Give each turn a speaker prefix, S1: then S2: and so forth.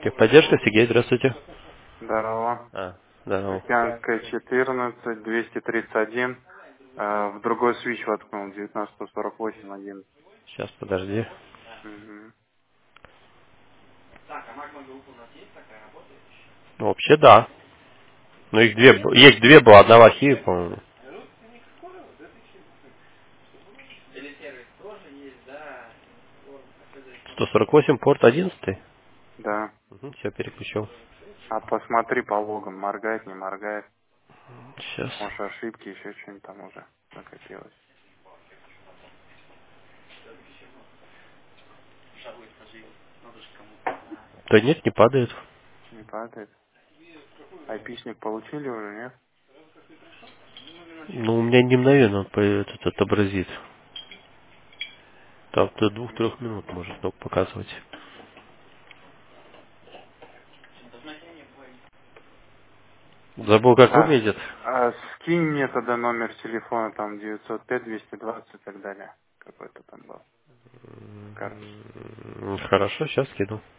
S1: Техподдержка, Сергей, здравствуйте.
S2: Здорово.
S1: Здорово.
S2: Океанская 14, 231. В другой свич воткнул, 1948-1.
S1: Сейчас, подожди.
S2: Угу.
S1: Ну, вообще, да. Но их две, есть две была, одна в архиве, по-моему. 148, порт 11.
S2: Да.
S1: Все, переключил.
S2: А посмотри по логам, моргает, не моргает.
S1: Сейчас.
S2: Может, ошибки, еще что-нибудь там уже накопилось.
S1: Да нет, не падает.
S2: Не падает. Айпишник получили уже, нет?
S1: Ну, у меня не мгновенно он этот отобразит. Там до 2-3 минут может только показывать. Забыл, как
S2: А,
S1: выглядит.
S2: скинь мне тогда номер телефона, там 905-220 и так далее. Какой-то там был. Карточка.
S1: Хорошо, сейчас кину.